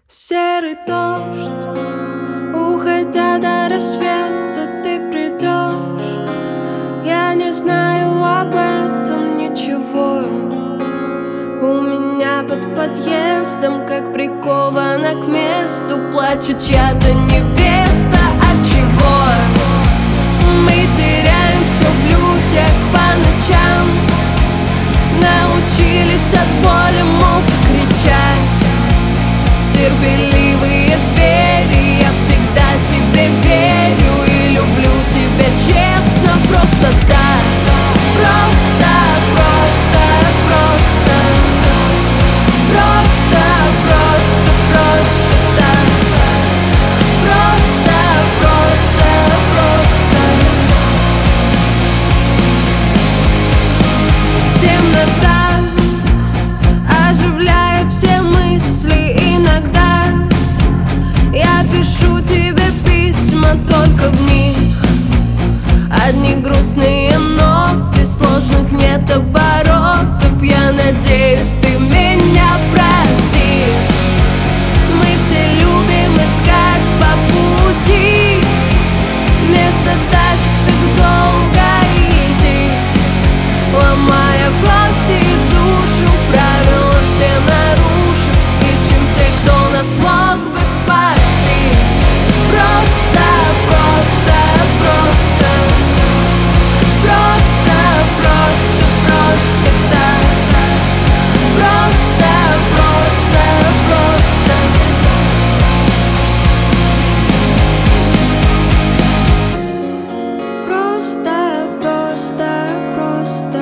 Серый дождь, уходя до рассвета, ты придешь. Я не знаю об этом ничего. У меня под подъездом, как прикована к месту, плачет чья-то невеста. От чего мы теряем все в людях по ночам? Научились от боли молча кричать. Терпеливые звери, я всегда тебе верю и люблю тебя честно, просто так. Просто, просто, просто. Просто, просто, просто так. Просто, просто, просто. Темнота оживляет все мысли. Иногда я пишу тебе письма, только в них одни грустные ноты, сложных нет оборотов. Я надеюсь, ты меня простишь. Мы все любим искать по пути вместо тачек так долго идти, ломая кости и душу, правила все нарушив. Ищем тех, кто нас мог бы спасти. Просто, просто, просто. Просто, просто, просто так. Просто, просто, просто. Просто, просто, просто.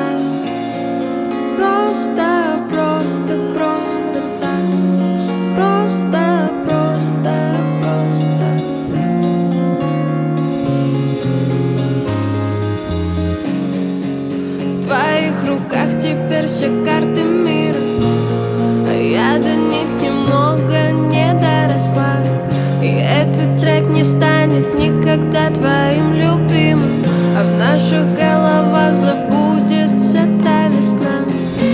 Просто, просто, просто так. Просто, просто, просто. В твоих руках теперь все карты мира, а я до них немного не доросла. И этот трек не станет никогда твоим любимым, а в наших головах забудется та весна,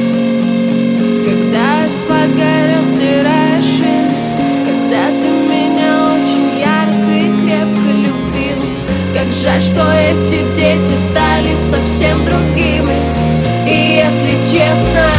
когда асфальт горел, стирая шины, когда ты меня очень ярко и крепко любил. Как жаль, что эти дети стали совсем другими. И если честно,